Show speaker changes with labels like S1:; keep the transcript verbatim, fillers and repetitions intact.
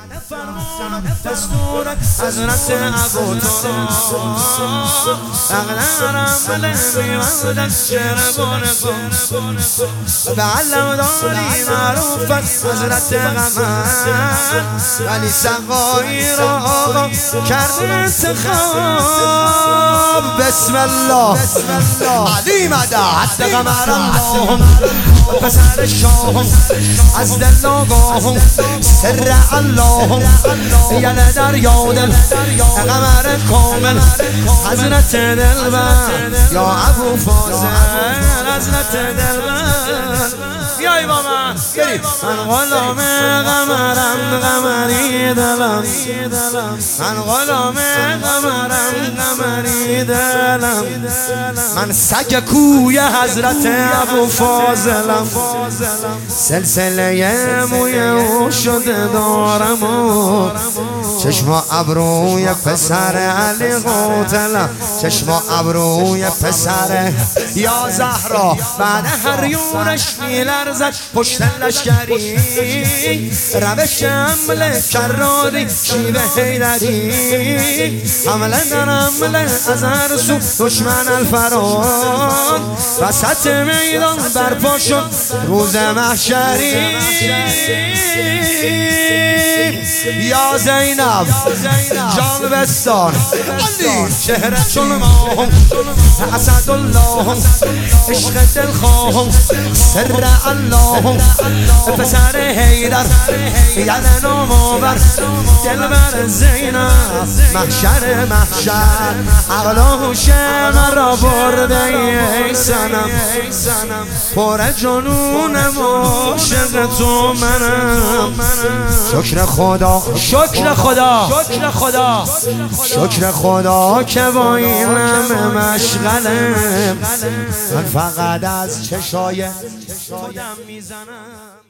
S1: فرمان دستور حضرت ابو اغنارم بلندی و دستشر بونکم بعلم داری معروف حضرت قمر ولی سقایی را آقا کرده انتخاب. بسم الله علی مدد حد قمر اللهم پسر شاهم از دل آگاهم سر اللهم یعنی در یادم قمر کامل حضرت دلبر یا ابو فاضل حضرت دلبر بیایی با من من غلام قمرم قمری دلم من غلام قمرم قمری دلم من سگ کوی حضرت ابو فاضلم سلسله موی او شده دارم و چشم ابروی پسر علی قاتلم چشم ابروی پسر یا زهرا بعد هر یورش میلرزد پشت لشکری روش حمله کراری شیوه حیدری حمله در حمله از هر سو دشمن الفراد وسط میدان برپا شد روز محشری. یا زینب جان بستان چهره چون ماهم اسداللهم عشق دلخواهم سر اللهم پسر حیدر یعنی نامآور دلبر زینب محشر محشر عقل و هوش مرا برده ای صنم پر جنونم عاشق تو منم. شکر خدا شکر خدا شکر خدا شکر خدا که با این همه مشغله من فقط از چشای خودم میزنم.